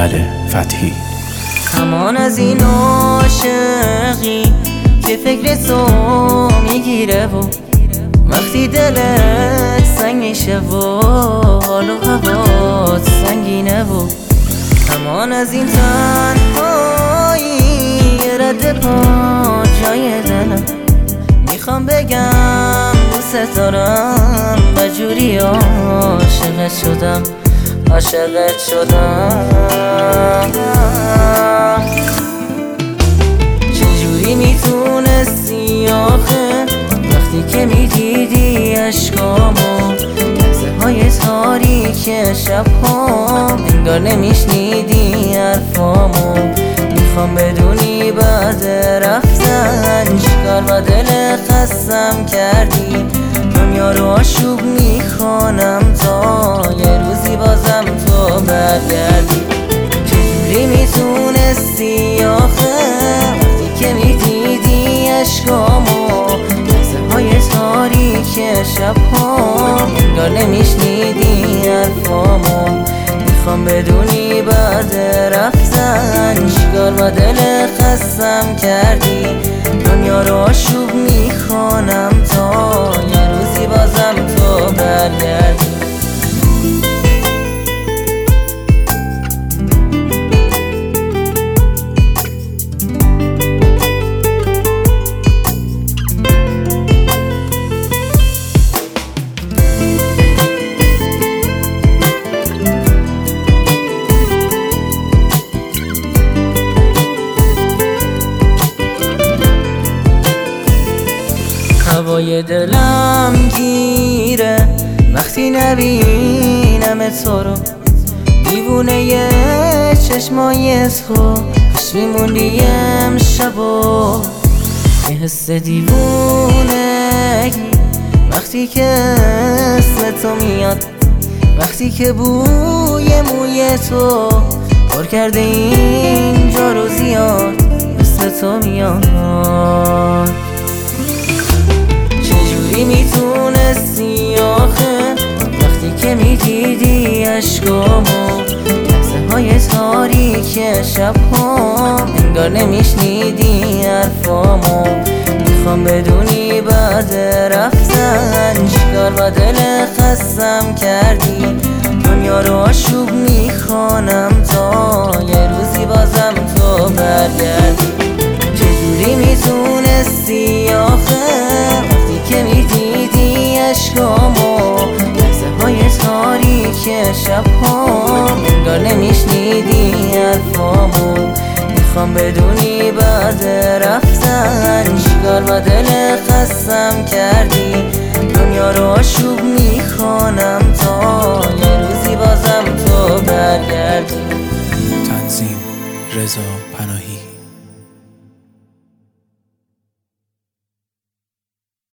امل فتحی. همان از این عاشقی که فکر تو میگیره و وقتی دلت سنگ میشه و حال و هوات سنگینه و همان از این تنهایی رد پا جای دلم میخوام بگم دوست دارم و جوری عاشقت شدم چجوری میتونستی آخه وقتی که میدیدی اشکامو لحظه های تاریک شبهام انگار نمیشنیدی حرفامو میخوام بدونی بعد رفتن چیکار با دل خستم کردی دنیا رو آشوب میکنم تا یه روزی بازم تو برگردی چجوری میتونستی آخه وقتی که میدیدی اشکامو لحظه های تاریک شبهام انگار نمیشنیدی حرفامو میخوام بدونی بعد رفتن چیکار با دل خستم کردی دنیا رو آشوب میکنم تا یه روزی بازم تو برگردی هوای دلم گیره وقتی نبینم تو رو دیوونه چشمای تو خوش میموندی امشب و یه حس دیوونه وقتی که اسم تو میاد وقتی که بوی موی تو پر کرده اینجا رو زیاد اسم تو میاد چجوری میتونستی آخه وقتی که میدیدی اشکامو لحظه های تاریک شبهام انگار نمیشنیدی حرفامو میخوام بدونی بعد رفتن چیکار با دل خستم کردی دنیا رو آشوب میکنم تا یه روزی بازم تو برگردی چجوری میتونستی آخه که میدیدی اشکامو لحظه های تاریک شبهام انگار نمیشنیدی حرفامو میخوام بدونی بعد رفتن چیکار با دل خستم کردی دنیا رو آشوب میکنم تا یه روزی بازم تو برگردی. تنظیم رضا پناهی.